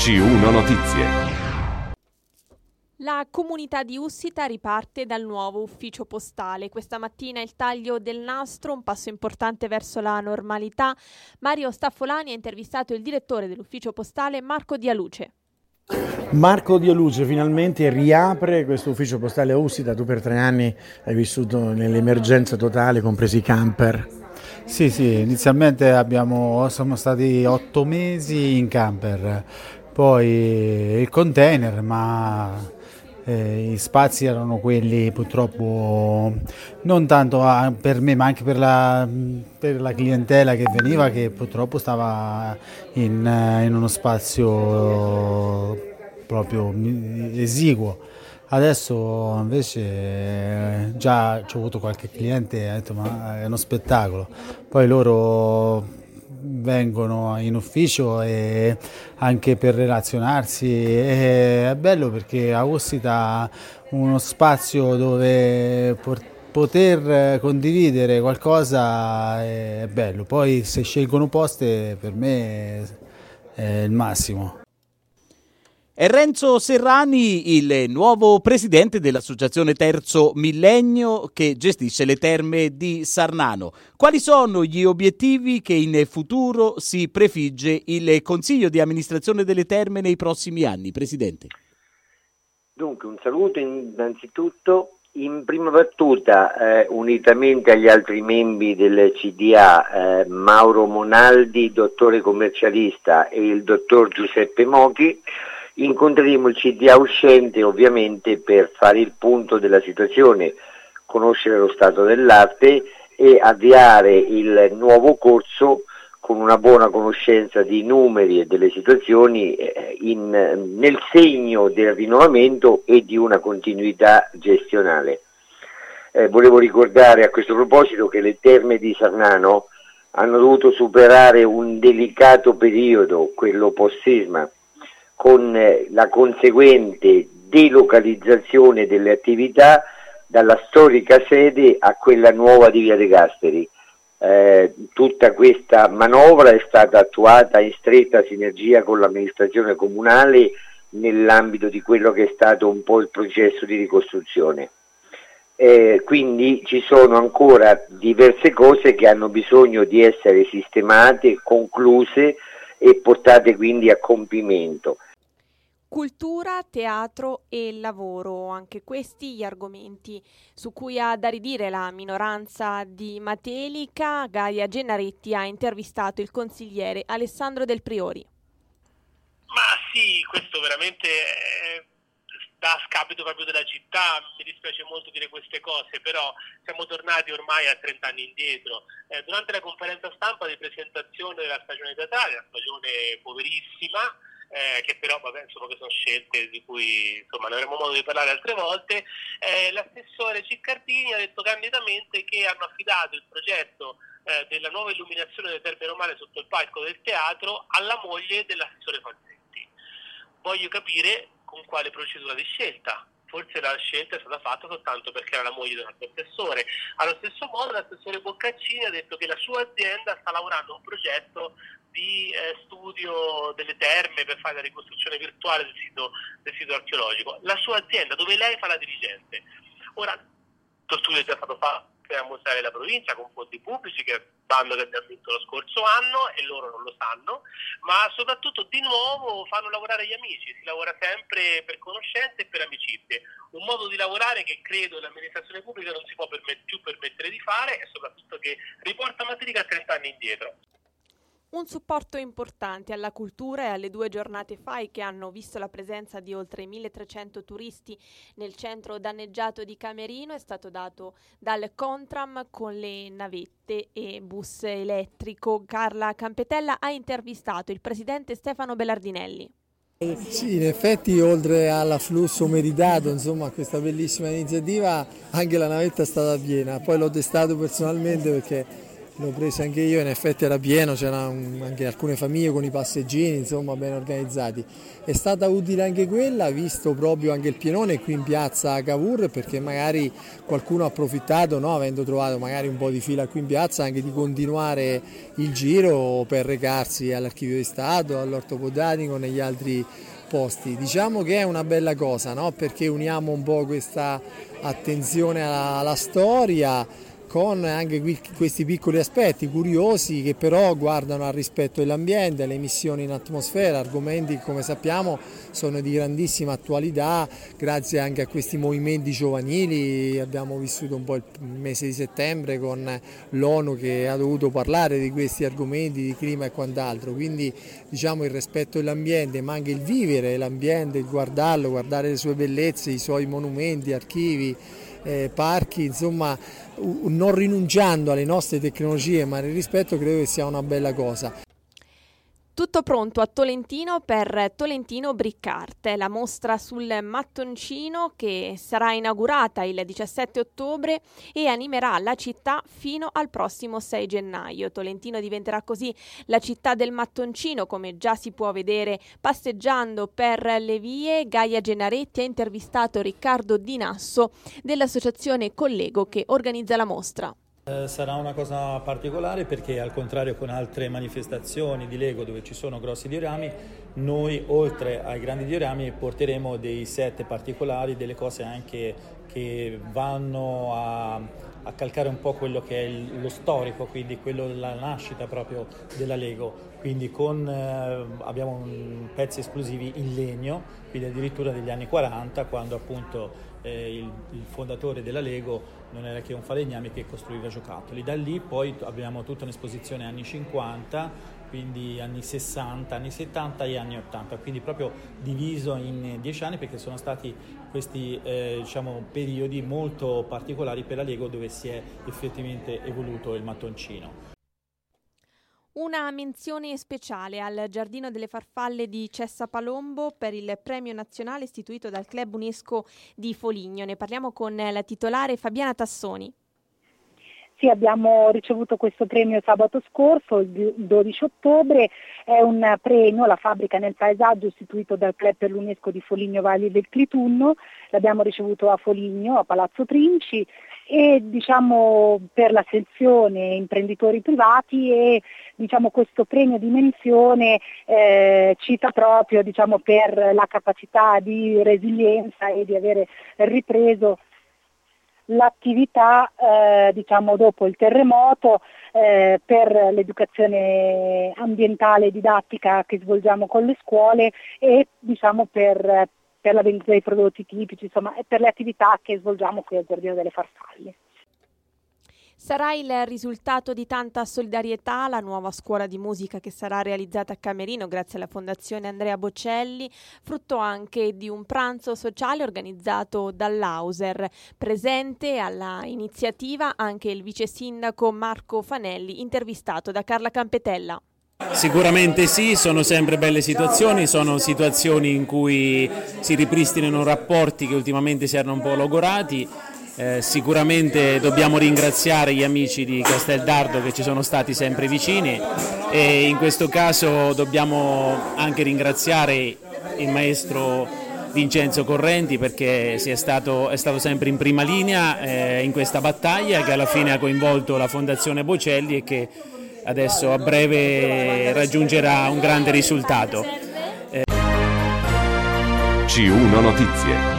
TG1 Notizie. La comunità di Ussita riparte dal nuovo ufficio postale. Questa mattina il taglio del nastro, un passo importante verso la normalità. Mario Staffolani ha intervistato il direttore dell'ufficio postale, Marco Dialuce. Marco Dialuce finalmente riapre questo ufficio postale a Ussita. Tu per 3 anni hai vissuto nell'emergenza totale, compresi i camper. Sì, inizialmente siamo stati 8 mesi in camper, poi il container, ma gli spazi erano quelli purtroppo non tanto per me, ma anche per la clientela che veniva, che purtroppo stava in uno spazio proprio esiguo. Adesso invece già ho avuto qualche cliente e ha detto ma è uno spettacolo, poi loro vengono in ufficio e anche per relazionarsi è bello, perché a Ussita uno spazio dove poter condividere qualcosa è bello, poi se scelgono poste per me è il massimo. È Renzo Serrani, il nuovo presidente dell'associazione Terzo Millennio che gestisce le terme di Sarnano. Quali sono gli obiettivi che in futuro si prefigge il Consiglio di amministrazione delle terme nei prossimi anni, Presidente? Dunque, un saluto innanzitutto. In prima battuta, unitamente agli altri membri del CDA, Mauro Monaldi, dottore commercialista, e il dottor Giuseppe Mochi, incontreremo il CDA uscente ovviamente per fare il punto della situazione, conoscere lo stato dell'arte e avviare il nuovo corso con una buona conoscenza dei numeri e delle situazioni nel segno del rinnovamento e di una continuità gestionale. Volevo ricordare a questo proposito che le terme di Sarnano hanno dovuto superare un delicato periodo, quello post-sisma, con la conseguente delocalizzazione delle attività dalla storica sede a quella nuova di Via De Gasperi. Tutta questa manovra è stata attuata in stretta sinergia con l'amministrazione comunale nell'ambito di quello che è stato un po' il processo di ricostruzione. Quindi ci sono ancora diverse cose che hanno bisogno di essere sistemate, concluse e portate quindi a compimento. Cultura, teatro e lavoro, anche questi gli argomenti su cui ha da ridire la minoranza di Matelica. Gaia Gennaretti ha intervistato il consigliere Alessandro Del Priori. Ma sì, questo veramente sta a scapito proprio della città. Mi dispiace molto dire queste cose, però siamo tornati ormai a 30 anni indietro. Durante la conferenza stampa di presentazione della stagione teatrale, una stagione poverissima, che però insomma, che sono scelte di cui insomma ne avremo modo di parlare altre volte, l'assessore Ciccardini ha detto candidamente che hanno affidato il progetto della nuova illuminazione delle Terme Romane sotto il palco del teatro alla moglie dell'assessore Fanzetti. Voglio capire con quale procedura di scelta. Forse la scelta è stata fatta soltanto perché era la moglie dell'altro assessore. Allo stesso modo l'assessore Boccaccini ha detto che la sua azienda sta lavorando a un progetto di studio delle terme per fare la ricostruzione virtuale del sito archeologico. La sua azienda, dove lei fa la dirigente. Ora, questo studio è già stato fatto a Musei della provincia con fondi pubblici, che è il bando che abbiamo vinto lo scorso anno e loro non lo sanno, ma soprattutto di nuovo fanno lavorare gli amici, si lavora sempre per conoscenze e per amicizie, un modo di lavorare che credo l'amministrazione pubblica non si può più permettere di fare e soprattutto che riporta Matelica a 30 anni indietro. Un supporto importante alla cultura e alle 2 giornate FAI che hanno visto la presenza di oltre 1300 turisti nel centro danneggiato di Camerino è stato dato dal Contram con le navette e bus elettrico. Carla Campetella ha intervistato il presidente Stefano Belardinelli. Sì, in effetti oltre all'afflusso meritato, insomma, a questa bellissima iniziativa, anche la navetta è stata piena. Poi l'ho testato personalmente perché L'ho presa anche io, in effetti era pieno, c'erano anche alcune famiglie con i passeggini, insomma ben organizzati. È stata utile anche quella, visto proprio anche il pienone qui in piazza Cavour, perché magari qualcuno ha approfittato, no, avendo trovato magari un po' di fila qui in piazza, anche di continuare il giro per recarsi all'Archivio di Stato, all'Orto Botanico, negli altri posti. Diciamo che è una bella cosa, no? Perché uniamo un po' questa attenzione alla storia con anche questi piccoli aspetti curiosi che però guardano al rispetto dell'ambiente, alle emissioni in atmosfera, argomenti che come sappiamo sono di grandissima attualità grazie anche a questi movimenti giovanili. Abbiamo vissuto un po' il mese di settembre con l'ONU che ha dovuto parlare di questi argomenti, di clima e quant'altro, quindi diciamo il rispetto dell'ambiente ma anche il vivere l'ambiente, il guardarlo, guardare le sue bellezze, i suoi monumenti, archivi, parchi, insomma non rinunciando alle nostre tecnologie ma nel rispetto, credo che sia una bella cosa. Tutto pronto a Tolentino per Tolentino Briccarte, la mostra sul mattoncino che sarà inaugurata il 17 ottobre e animerà la città fino al prossimo 6 gennaio. Tolentino diventerà così la città del mattoncino, come già si può vedere passeggiando per le vie. Gaia Gennaretti ha intervistato Riccardo Di Nasso dell'associazione Collego che organizza la mostra. Sarà una cosa particolare perché al contrario con altre manifestazioni di Lego dove ci sono grossi diorami, noi oltre ai grandi diorami porteremo dei set particolari, delle cose anche che vanno a calcare un po' quello che è lo storico, quindi quello della nascita proprio della Lego, quindi abbiamo pezzi esclusivi in legno, quindi addirittura degli anni 40 quando appunto il fondatore della Lego non era che un falegname che costruiva giocattoli. Da lì poi abbiamo tutta un'esposizione anni 50, quindi anni 60, anni 70 e anni 80, quindi proprio diviso in 10 anni perché sono stati questi periodi molto particolari per la Lego dove si è effettivamente evoluto il mattoncino. Una menzione speciale al Giardino delle Farfalle di Cessa Palombo per il premio nazionale istituito dal Club UNESCO di Foligno. Ne parliamo con la titolare Fabiana Tassoni. Sì, abbiamo ricevuto questo premio sabato scorso, il 12 ottobre, è un premio, la fabbrica nel paesaggio istituito dal Club per l'UNESCO di Foligno Valli del Clitunno, l'abbiamo ricevuto a Foligno, a Palazzo Trinci e per la sezione imprenditori privati e questo premio di menzione cita proprio per la capacità di resilienza e di avere ripreso l'attività dopo il terremoto per l'educazione ambientale e didattica che svolgiamo con le scuole e per la vendita dei prodotti tipici, insomma, e per le attività che svolgiamo qui al Giardino delle Farfalle. Sarà il risultato di tanta solidarietà la nuova scuola di musica che sarà realizzata a Camerino grazie alla Fondazione Andrea Bocelli, frutto anche di un pranzo sociale organizzato dall'Auser. Presente alla iniziativa anche il vice sindaco Marco Fanelli, intervistato da Carla Campetella. Sicuramente sì, sono sempre belle situazioni, sono situazioni in cui si ripristinano rapporti che ultimamente si erano un po' logorati. Sicuramente dobbiamo ringraziare gli amici di Casteldardo che ci sono stati sempre vicini e in questo caso dobbiamo anche ringraziare il maestro Vincenzo Correnti perché è stato sempre in prima linea in questa battaglia che alla fine ha coinvolto la Fondazione Bocelli e che adesso a breve raggiungerà un grande risultato. C1 Notizie.